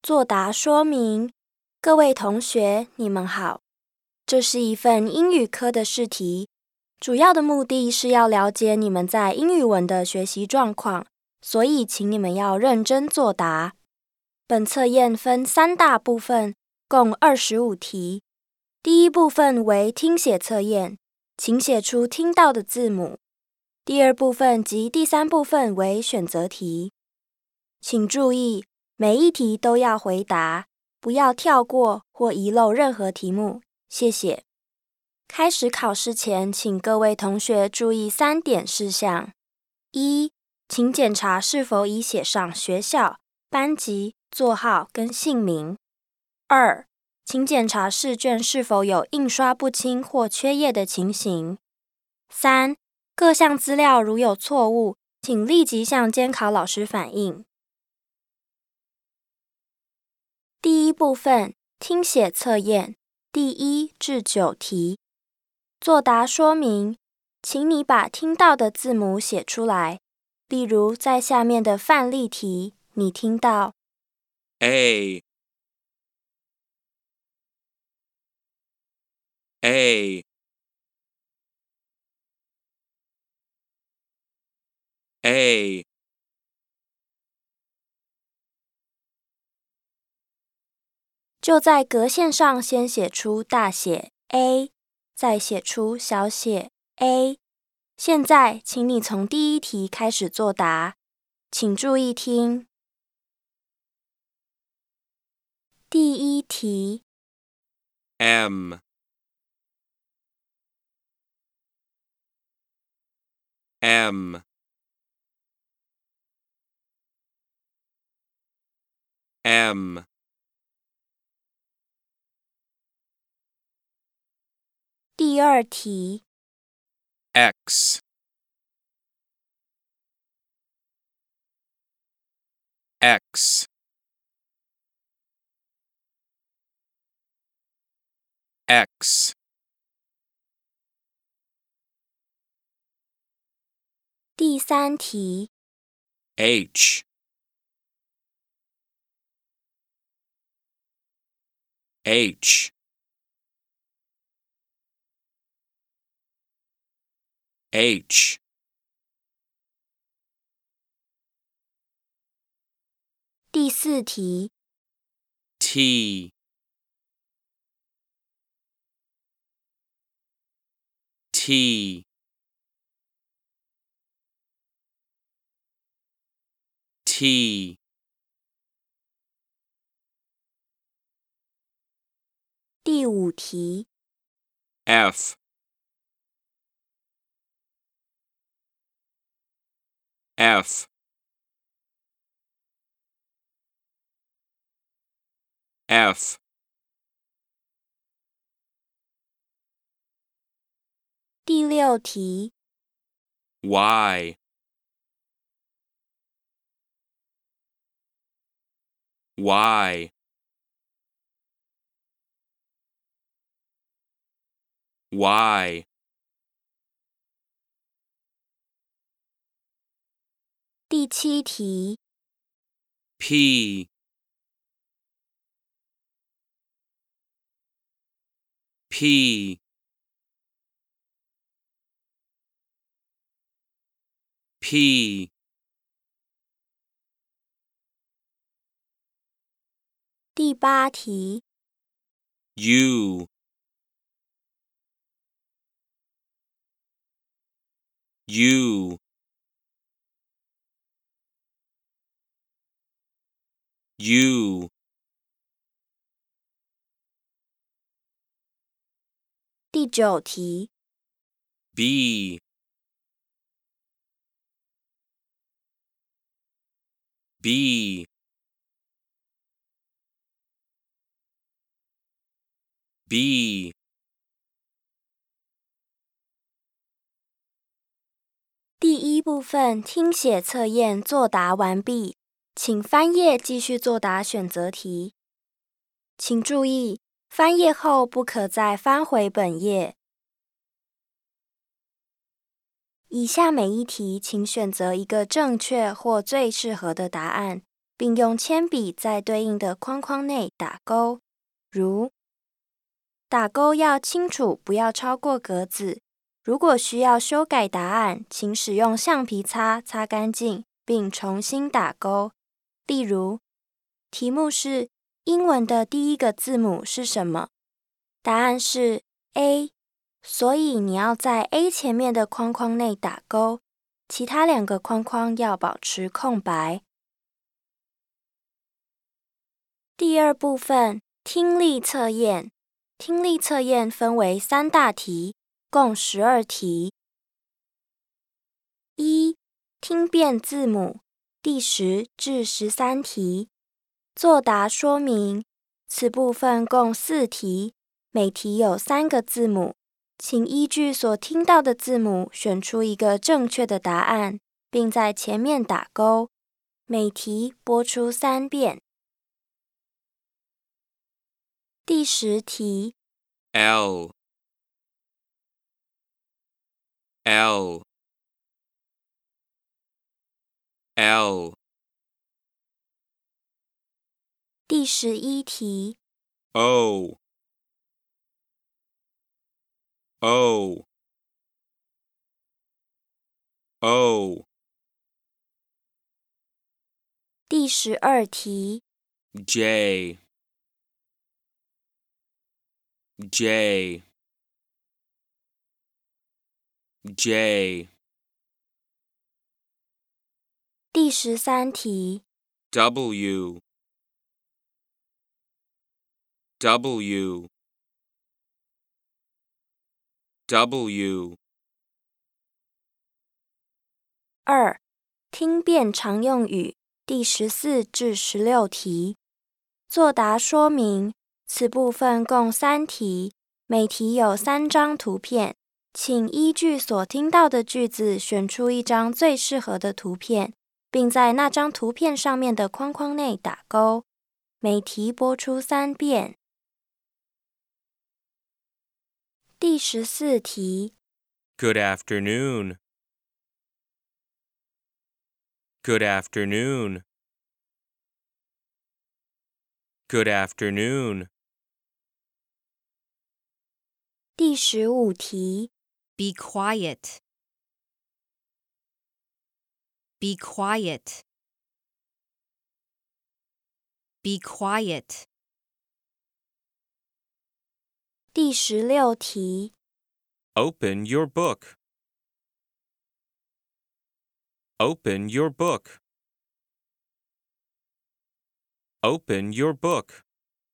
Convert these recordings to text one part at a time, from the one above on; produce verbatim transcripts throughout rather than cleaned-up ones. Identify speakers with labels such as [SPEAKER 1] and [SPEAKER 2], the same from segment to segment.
[SPEAKER 1] 作答说明。各位同学，你们好。这是一份英语科的试题，主要的目的是要了解你们在英语文的学习状况，所以请你们要认真作答。本测验分三大部分，共二十五题。第一部分为听写测验，请写出听到的字母。第二部分及第三部分为选择题。请注意，每一题都要回答，不要跳过或遗漏任何题目，谢谢。开始考试前，请各位同学注意三点事项：一、请检查是否已写上学校、班级、座号跟姓名；二、请检查试卷是否有印刷不清或缺页的情形；三、各项资料如有错误，请立即向监考老师反映。第一部分听写测验第一至九题。作答说明，请你把听到的字母写出来。例如，在下面的范例题，你听到
[SPEAKER 2] A A A
[SPEAKER 1] 就在格线上先写出大写 A， 再写出小写 a。 现在，请你从第一题开始作答，请注意听。第一题
[SPEAKER 2] M M M
[SPEAKER 1] 第二题
[SPEAKER 2] X X X
[SPEAKER 1] 第三题
[SPEAKER 2] H H H
[SPEAKER 1] 第四题
[SPEAKER 2] T T T
[SPEAKER 1] 第五题
[SPEAKER 2] F F F
[SPEAKER 1] 第六题
[SPEAKER 2] Y Y Y
[SPEAKER 1] 第七题
[SPEAKER 2] P P P
[SPEAKER 1] 第八题
[SPEAKER 2] U U U
[SPEAKER 1] 第九题
[SPEAKER 2] B B B
[SPEAKER 1] 第一部分听写测验作答完毕，请翻页继续作答选择题。请注意，翻页后不可再翻回本页。以下每一题，请选择一个正确或最适合的答案， 并用铅笔在对应的框框内打勾，如打勾要清楚，不要超过格子。如果需要修改答案，请使用橡皮擦擦干净，并重新打勾。例如，题目是英文的第一个字母是什么？答案是 A， 所以你要在 A 前面的框框内打勾，其他两个框框要保持空白。第二部分，听力测验。听力测验分为三大题，共十二题。一、听辨字母，第十至十三题。作答说明，此部分共四题，每题有三个字母，请依据所听到的字母选出一个正确的答案，并在前面打勾。每题播出三遍。第十题
[SPEAKER 2] L L L
[SPEAKER 1] 第十一题
[SPEAKER 2] O O O
[SPEAKER 1] 第十二题
[SPEAKER 2] J J J
[SPEAKER 1] 第十三题
[SPEAKER 2] W W W
[SPEAKER 1] 二、听辨常用语，第十四至十六题。作答说明，此部分共三题，每题有三张图片，请依据所听到的句子选出一张最适合的图片，并在那张图片上面的框框内打勾。每题播出三遍。第十四题
[SPEAKER 2] Good afternoon Good afternoon Good afternoon
[SPEAKER 1] 第十五题
[SPEAKER 3] Be quiet. Be quiet. Be quiet.
[SPEAKER 1] 第十六题
[SPEAKER 2] Open your book Open your book Open your book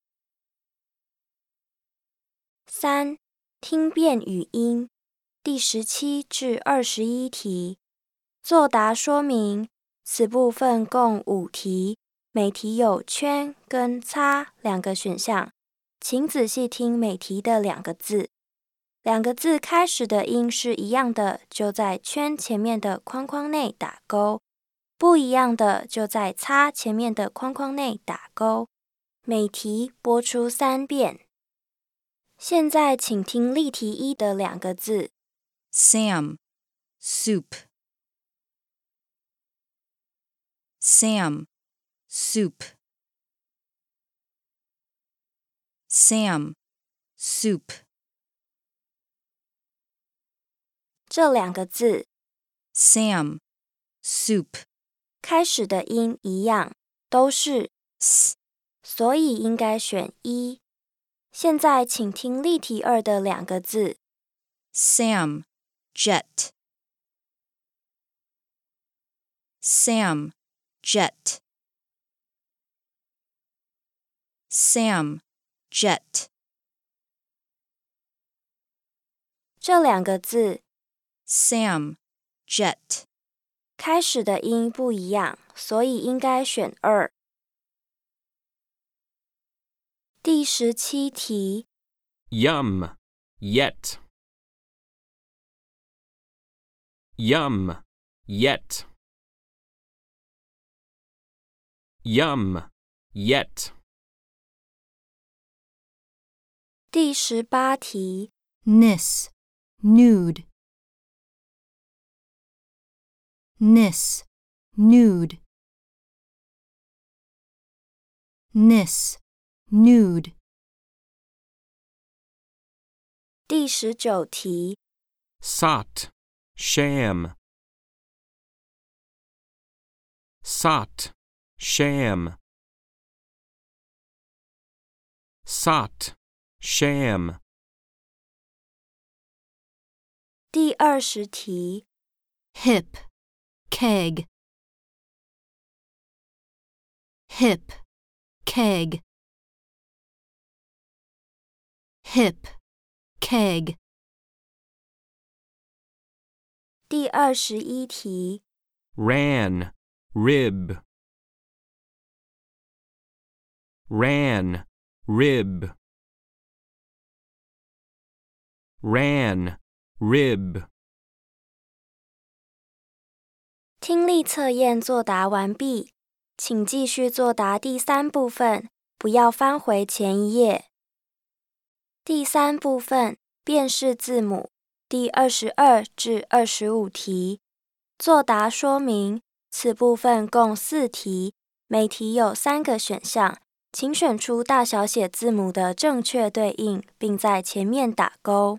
[SPEAKER 1] 三、听辨语音，第十七至二十一题。作答说明，此部分共五题，每题有圈跟叉两个选项，请仔细听每题的两个字。两个字开始的音是一样的，就在圈前面的框框内打勾；不一样的，就在叉前面的框框内打勾。每题播出三遍。现在请听例题一的两个字
[SPEAKER 3] Sam. Soup. Sam. Soup. Sam. Soup.
[SPEAKER 1] 这两个字
[SPEAKER 3] Sam. Soup.
[SPEAKER 1] 开始的音一样，都是
[SPEAKER 3] S.
[SPEAKER 1] 所以应该选一。现在请听例题二的两个字
[SPEAKER 3] Sam. Jet. Sam. Jet. Sam. Jet.
[SPEAKER 1] 这两个字
[SPEAKER 3] Sam. Jet.
[SPEAKER 1] 开始的音不一样，所以应该选二。第十七题
[SPEAKER 2] Yum Yet Yum Yet Yum Yet
[SPEAKER 1] 第十八题
[SPEAKER 3] Nis. Nude. Nis. Nude. nis, nude.
[SPEAKER 1] 第十九题
[SPEAKER 2] Sot, sham. Sot, sham. Sot, sham.
[SPEAKER 1] 第二十题
[SPEAKER 3] Hip, keg. Hip, keg. Hip, keg.
[SPEAKER 1] 第二十一题
[SPEAKER 2] Ran, rib. Ran, rib. Ran, rib.
[SPEAKER 1] 听力测验作答完毕，请继续作答第三部分，不要翻回前一页。第三部分辨识字母，第二十二至二十五题。作答说明，此部分共四题，每题有三个选项，请选出大小写字母的正确对应，并在前面打勾。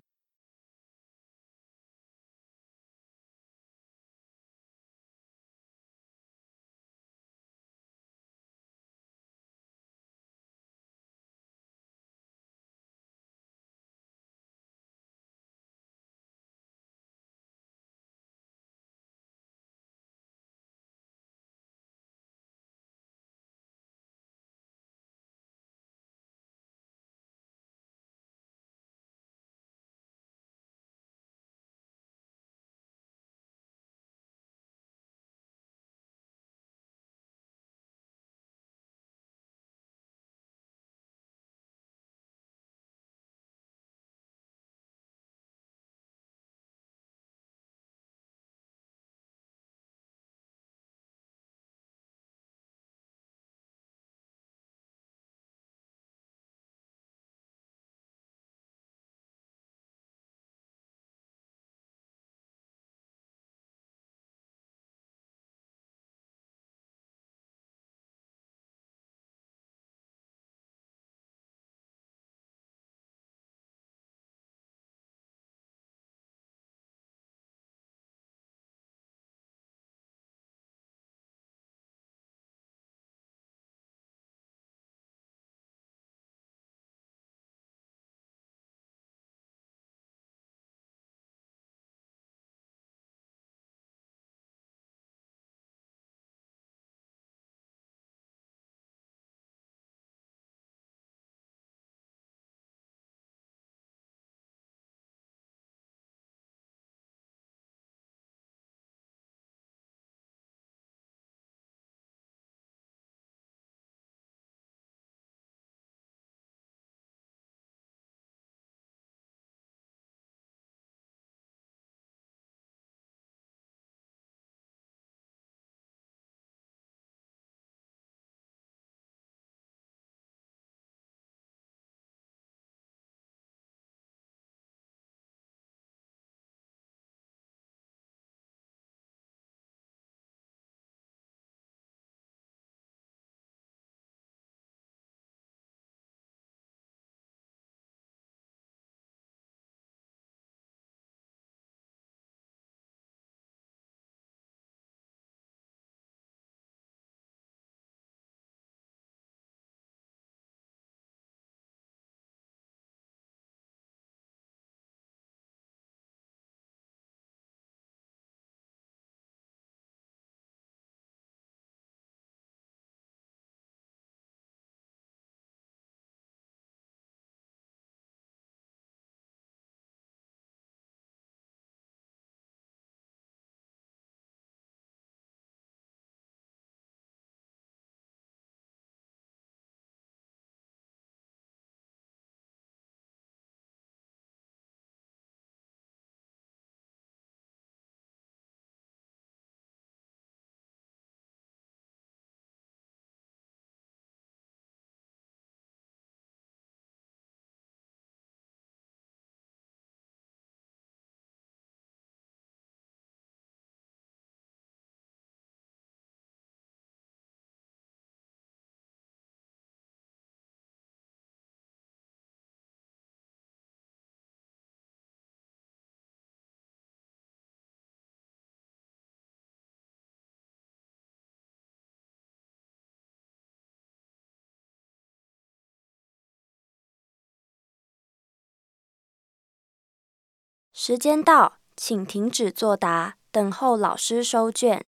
[SPEAKER 1] 时间到，请停止作答，等候老师收卷。